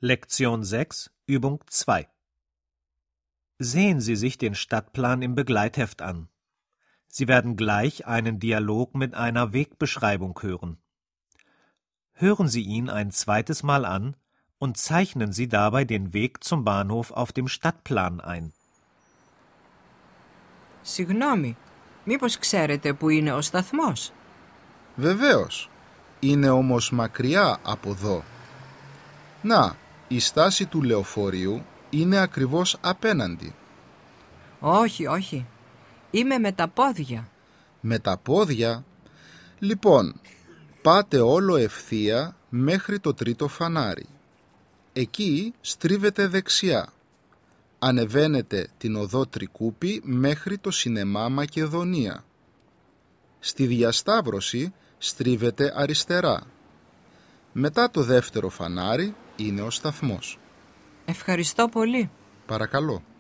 Lektion 6, Übung 2. Sehen Sie sich den Stadtplan im Begleitheft an. Sie werden gleich einen Dialog mit einer Wegbeschreibung hören. Hören Sie ihn ein zweites Mal an und zeichnen Sie dabei den Weg zum Bahnhof auf dem Stadtplan ein. Συγγνώμη, μήπως ξέρετε που είναι ο σταθμός? Βεβαίως. Είναι όμως μακριά από εδώ. Να, η στάση του λεωφορείου είναι ακριβώς απέναντι. Όχι. Είμαι με τα πόδια. Με τα πόδια? Λοιπόν, πάτε όλο ευθεία μέχρι το τρίτο φανάρι. Εκεί στρίβετε δεξιά. Ανεβαίνετε την οδό Τρικούπη μέχρι το σινεμά Μακεδονία. Στη διασταύρωση στρίβετε αριστερά. Μετά το δεύτερο φανάρι είναι ο σταθμός. Ευχαριστώ πολύ. Παρακαλώ.